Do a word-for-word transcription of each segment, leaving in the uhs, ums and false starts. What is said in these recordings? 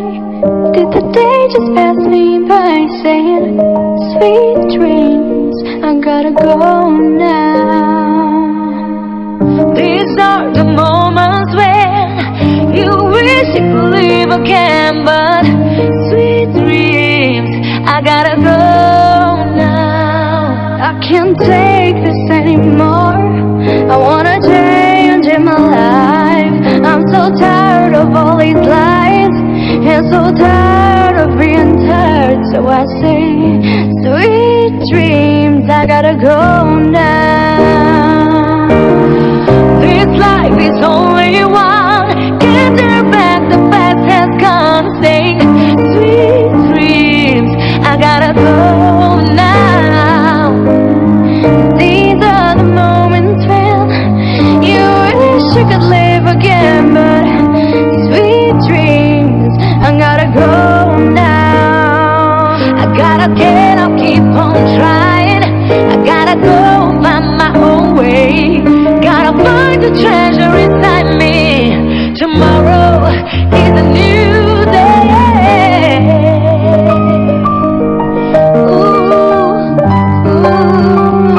did the day just pass me by, saying sweet dreams, I gotta go now. These are the moments when you wish you could leave again, but sweet dreams, I gotta go now. I can't take this anymore, I wanna change in my life. I'm so tired of all these lies, and so tired of being tired. So I say, sweet dreams, I gotta go now. This life is only one, can't turn back, the past has gone. Say, sweet dreams, I gotta go now. These are the moments when you wish you could live again, but sweet dreams, I gotta go now. I gotta get up, keep on trying, I gotta go find my own way. Gotta find the treasure inside me. Tomorrow is a new day. Ooh, ooh.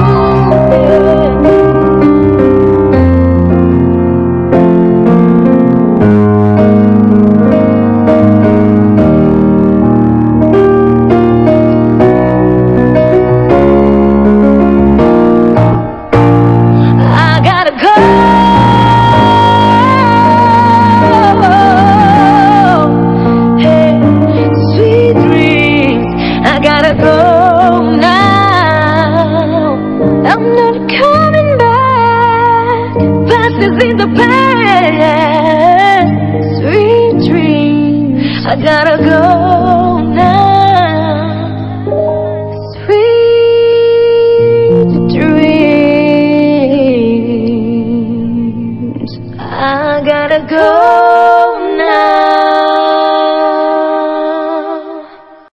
I'm not coming back, past is in the past. Sweet dreams, I gotta go.